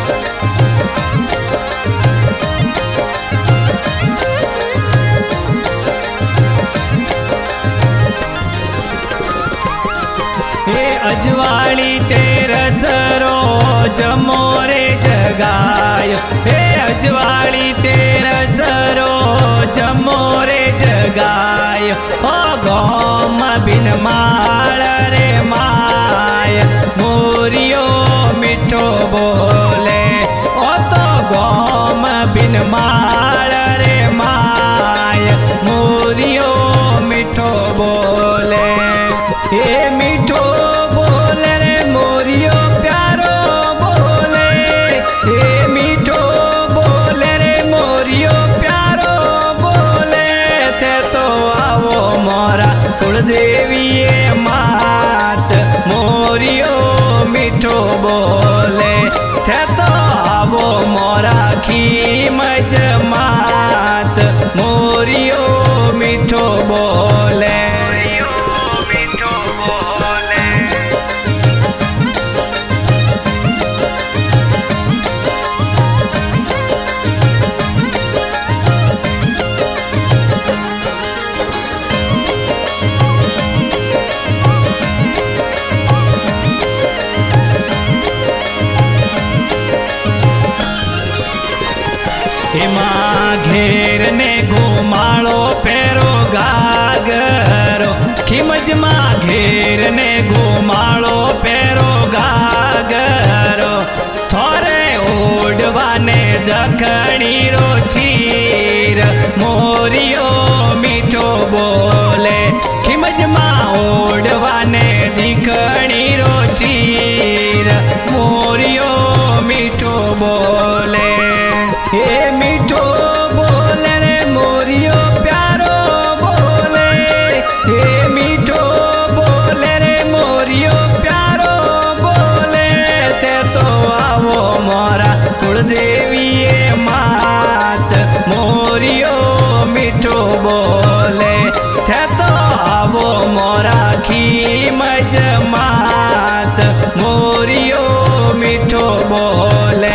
अजवाड़ी तेरस रोज मोरे जगायो, हे अजवाड़ी तेरस रोज मोरे जगायो। ओ गोम बिन माळ रे माय, मोरियो मीठो बोले। ओ तो गोम बिन माळ रे माय, मोरियो मीठो बोले। हे मीठो बोले रे मोरियो प्यारो बोले, हे मीठो बोले रे मोरियो प्यारो बोले। थे तो आवो मोरा कुलदेवी मात, मोरियो मीठो बोले। थे तो आवो मोरा खीमज मात, मोरियो मीठो बोले। एमा घेर ने घुमाड़ो पेरो गागरो, खिमज मा घेर ने घुमाड़ो पेरो गागरो। थोरे ओडवा ने दखणी रो चीर, मोरियो मीठो बोले। खिमज मा ओडवा ने दखणी रो चीर, मोरियो मीठो बोले। हे मीठो बोले रे मोरियो प्यारो बोले, हे मीठो बोले रे मोरियो प्यारो बोले। थे तो आवो मोरा कुलदेवी मात, मोरियो मीठो बोले। थे तो आवो मोरा खीमज मात, मोरियो मीठो बोले।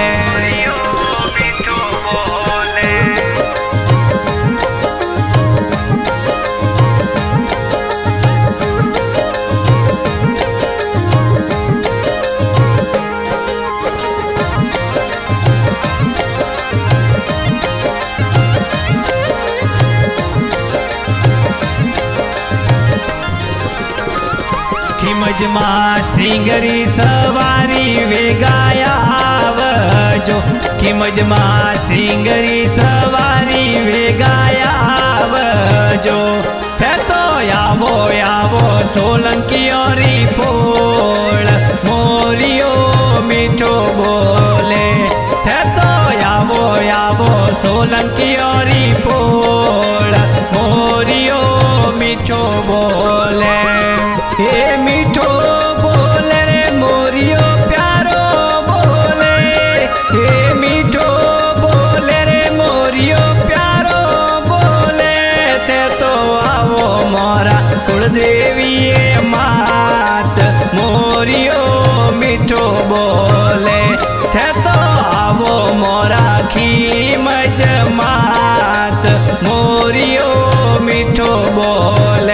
खिमजमा सिंगरी सवारी वेगाया आवजो, खिमजमा सिंगरी सवारी वेगाया आवजो। थे तो यावो यावो सोलंकियो री पोळ, मोरियो मीठो बोले। थे तो यावो यावो सोलंकियो री पोळ, मोरियो मीठो बोले। हे मीठो बोले रे मोरियो प्यारो बोले, हे मीठो बोले रे मोरियो प्यारो बोले। थे तो आवो मोरा कुलदेवी मात, मोरियो मीठो बोले। थे तो आवो मोरा खीमज मात, मोरियो मीठो बोले।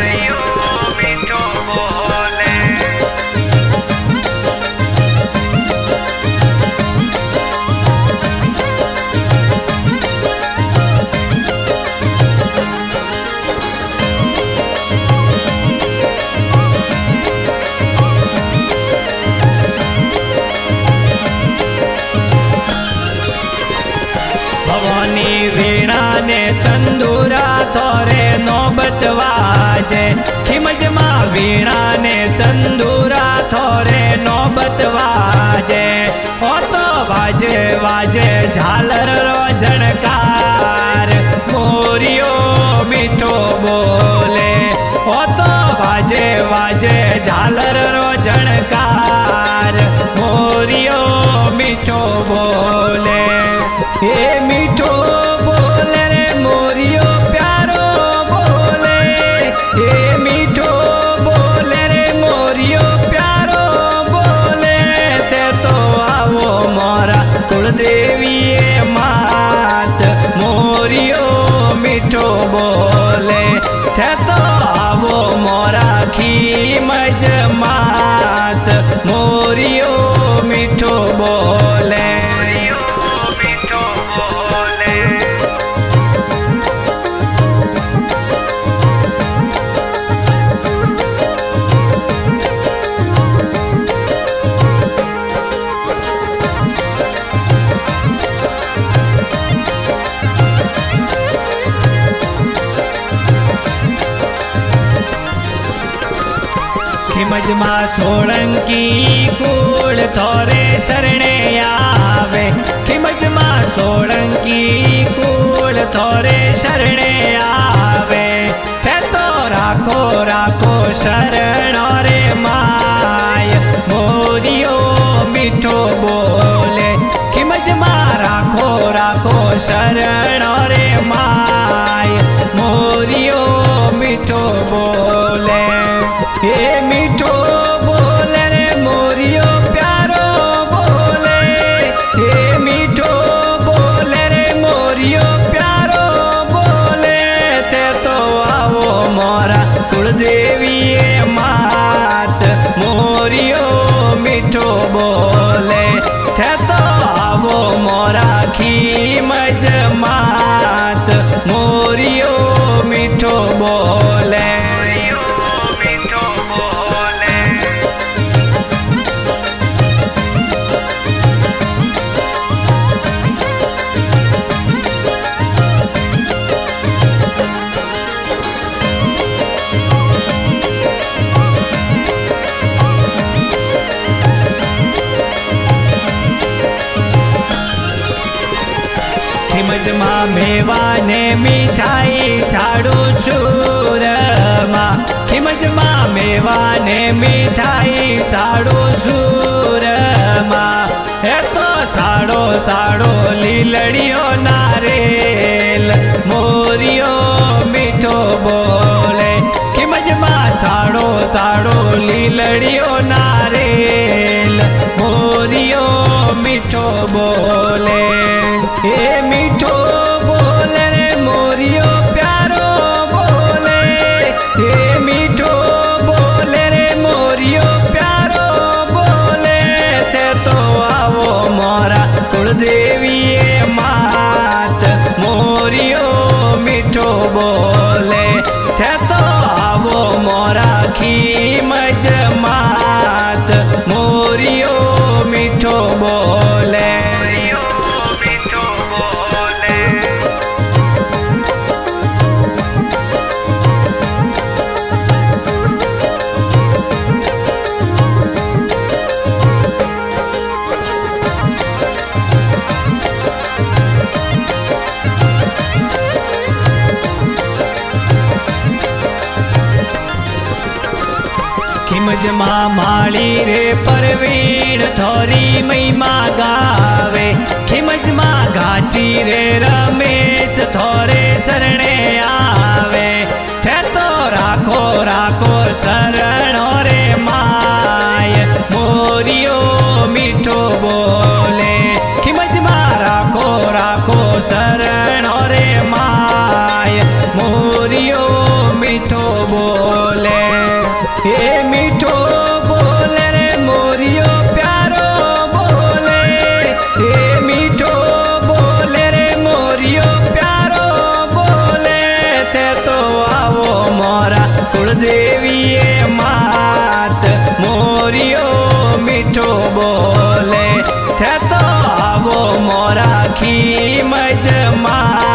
भवानी वीणा ने तंदूरा थोरे नौबत वाजे, खिमज मा वीणा ने तंदूरा थोरे नौबत वाजे। ओ तो वाजे वाजे झालर रो झणकार, मोरियो मीठो बोले। ओ तो वाजे वाजे झालर रो झणकार, मोरियो मीठो बोले। हे मीठो बोले रे मोरियो प्यारो बोले, हे मीठो बोले रे मोरियो प्यारो बोले। थे तो आवो मोरा कुलदेवीए मात मोरियो मीठो बोले थे तो आवो मोरा खीमज मात मोरियो मीठो बोले खिमजमा सोळंकी कूळ थोरे शरणे आवे खिमजमा सोळंकी कूळ थोरे शरणे आवे ते तो राखो राखो शरण रे माय मोरियो मीठो बोले खिमजमा राखो राखो शरण रे माय मोरियो मीठो बोले हे मीठो बोले रे मोरियो प्यारो बोले हे मीठो बोले रे मोरियो प्यारो बोले ते तो आवो मोरा कुलदेवीए मात मोरियो मीठो बोले ते तो आवो मोरा खीमज मात मोरियो मीठो बोले खिमजमा मेवाने मिठाई छाड़ू चूरमा खिमजमा मेवाने मिठाई साड़ू चूरमा हे तो साड़ो साड़ो लीलड़ियो नारेल मोरियो मीठो बोले खिमजमा साड़ो साड़ो लीलड़ियो नारेल मोरियो मीठो बोले हे मीठो बोले रे मोरियो प्यारो बोले हे मीठो बोले रे मोरियो प्यारो बोले ते तो आवो मोरा कुलदेवीए मात मोरियो मीठो बोले ते तो आवो मोरा खीमज मात मोरियो मीठो बोले खिमजमा माली रे परवीण थोरी महिमा गावे खिमजमा गाची रे रमेश थोरे शरणे आवे थे तो राखो राखो शरण रे माय मोरियो मीठो बोले खिमजमा राखो राखो शरण रे माय मोरियो मीठो बोले हे मीठो बोले रे मोरियो प्यारो बोले हे मीठो बोले रे मोरियो प्यारो बोले ते तो आवो मोरा कुलदेवीए मात मोरियो मीठो बोले ते तो आवो मोरा खीमज मात